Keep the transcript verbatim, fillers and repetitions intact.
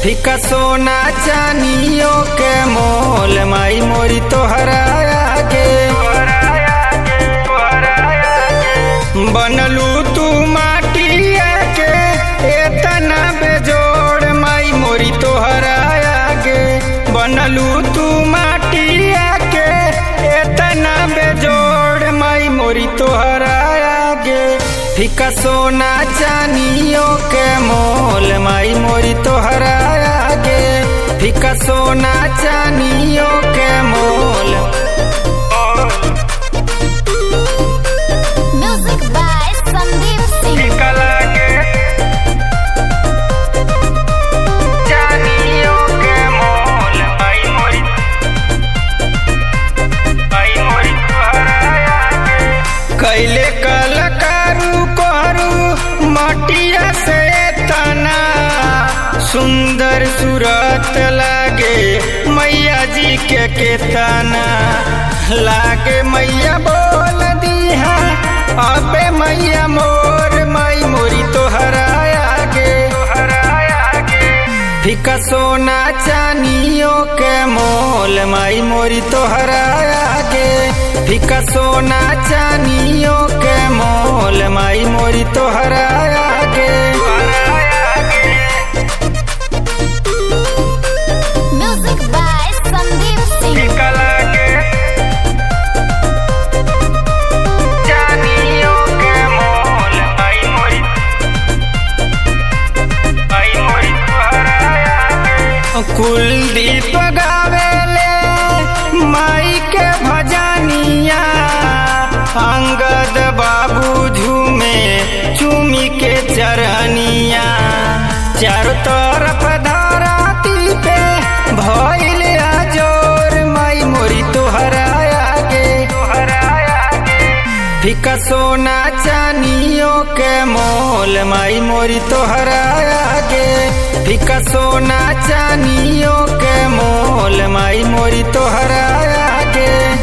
फीका सोना चानियों के मोल माई मोरी तोहरा आगे बनलू तू माटिया के एतना बेजोड़ माई मोरी तोहरा आगे बनलू तू माटिया के एतना बेजोड़ माई मोरी तोहरा आगे फीका सोना चानियों के मोल माई मोरी तोहरा आगे फीका सोना चानियों के मोल। Music by Sandeep Singh. फीका लागे चानियों के मोल माई मोरी माई मोरी तोहरा आगे कैले कलकारू कोहरू मटिया से तना सुंदर सूरत लागे मैया जी के केतना लागे मैया बोल दिहा अबे मैया मोर माई मोरी तोहरा आगे फीका सोना चानियों के मोल माई मोरी तोहरा आगे फीका सोना चानियों के मोल माई मोरी तोहरा आगे। Music by Sandeep Singh. फीका लागे चानियों के मोल माई मोरी माई मोरी तोहरा आगे कुलदीप गावेले माई के भजनिया अंगद बाबू झूमे चूमी के चरनिया चारों तरफ धराती पे भइल आजोर माई मोरी तोहरा आगे फीका सोना चानियों के मोल माई मोरी तोहरा आगे फीका सोना चानियों के मोल माई मोरी तोहरा आगे।